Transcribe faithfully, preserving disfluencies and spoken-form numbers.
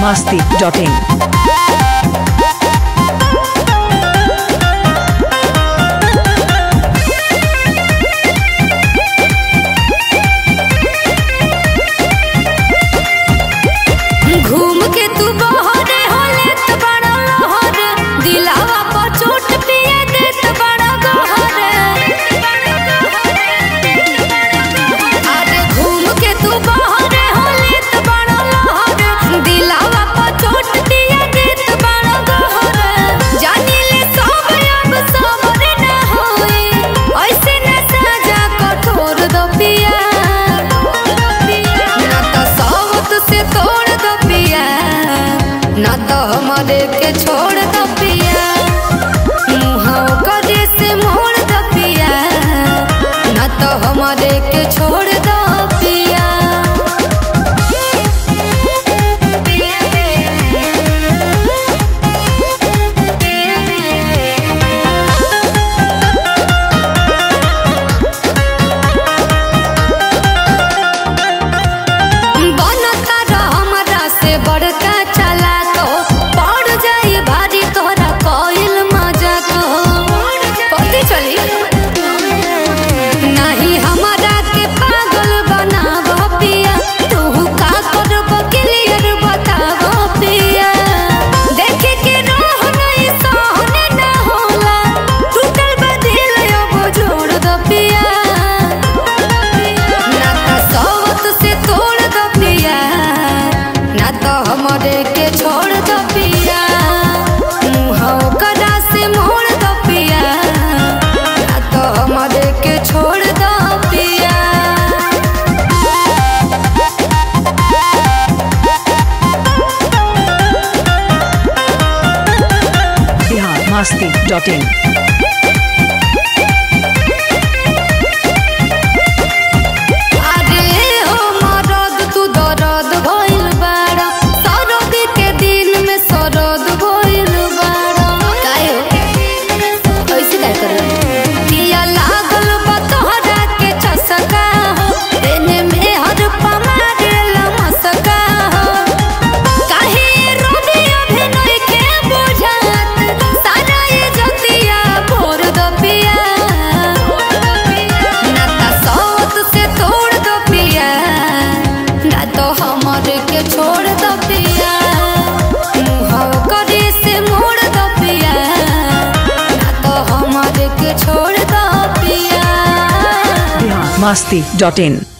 masti dot in. घूम के तू बहरे होले त बड़ा लहर दिलावा पर चोट पिए देत बड़ा गहर। अरे घूम के तू बहरे होले त बड़ा लहर दिलावा पर चोट पिए देत बड़ा गहर। जानी ले सब अब सबर न होई ऐसे न सजा कठोर दो पिया ना तो सावत से तोड़ दो पिया ना तो हमारे के छोड़ दो पिया मुहाओ करे से मोड़ दो पिया ना तो हमारे के छोड़ दो पिया। बनता रह हमरा से बड़का चला तो पड़ जाई भारी तोहरा कोइल मजा को पति चली नहीं हमारा के पागल बनावो पिया तू का करबो क्लियर बतावो पिया देखे के रोह नहीं सहने ना होला टूटल बदिल अब जोड़ दो पिया ना तो सवत से तोड़ दो पिया ना तो हमारे के छोड़ दो पिया मुहाओ करा से मोड़ दो पिया ना तो हमारे के छोड़ दो पिया। Bihar masti dot in. अरे हो मरद तू दर्द भइल बाड़ा सरद के दिन में सरद भइल बाड़ा काहे हो कैसे काय कर दिया लागल बा तोहरा के चसका हो देने में हर पमारे लमसका हो काहे रोदी अभी नहीं के बुझात सारा ये जतिया भोर दो पिया ना ता सौत से तोड़ दो पिया ना तो हमारे के छोड़ दो पिया मुहाओ करे से मोड़ दो पिया ना तो हमारे के छोड़ दो पिया। Bihar masti dot in.